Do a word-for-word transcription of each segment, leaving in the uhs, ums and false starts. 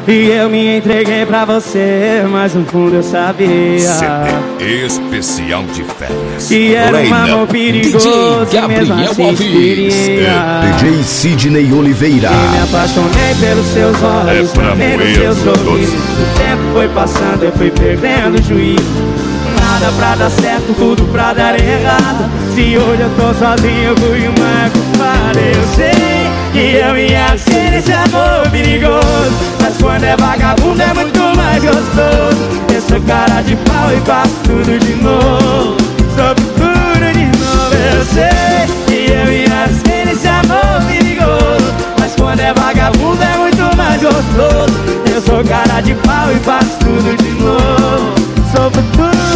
E eu me entreguei pra você, mas no fundo eu sabia C D especial de férias. que era um amor perigoso, D J mesmo Gabriel assim Alves. queria. D J Sidney Oliveira. E me apaixonei pelos seus olhos, É pra também nos moer seus os sorrisos. doces. O tempo foi passando, eu fui perdendo o juízo. Nada pra dar certo, tudo pra dar errado. Se hoje eu tô sozinho, eu fui uma culpada. Eu sei que eu me arrisquei nesse amor perigoso, mas quando é vagabundo é muito mais gostoso. Eu sou cara de pau e faço tudo de novo. Sou tudo de novo. Eu sei que eu me arrisquei nesse amor perigoso, mas quando é vagabundo é muito mais gostoso. Eu sou cara de pau e faço tudo de novo. Sou tudo de novo.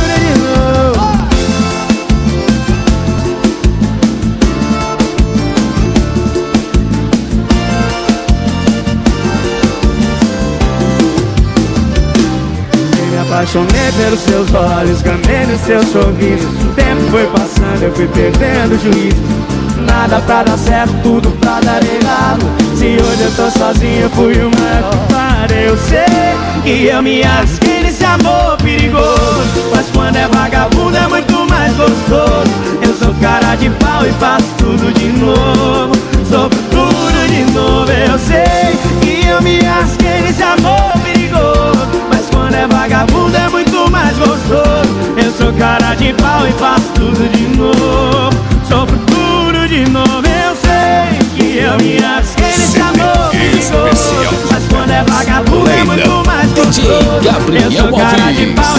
Apaixonei pelos seus olhos, gamei nos seus sorrisos. O tempo foi passando, eu fui perdendo o juízo. Nada pra dar certo, tudo pra dar errado. Se hoje eu tô sozinho, eu fui uma culpada. Eu sei que eu me arrisquei nesse amor perigoso, mas quando é vagabundo é muito mais gostoso. Eu sou cara de pau e faço tudo de novo. Sofro tudo de novo. Eu sei que eu me arrisquei nesse amor perigoso, mas quando é vagabundo é muito mais gostoso. Eu sou cara de pau e faço tudo de novo. Sofro tudo de novo. Eu sei que eu me arrisquei nesse amor perigoso, mas quando é vagabundo é muito mais gostoso. Eu sou cara de pau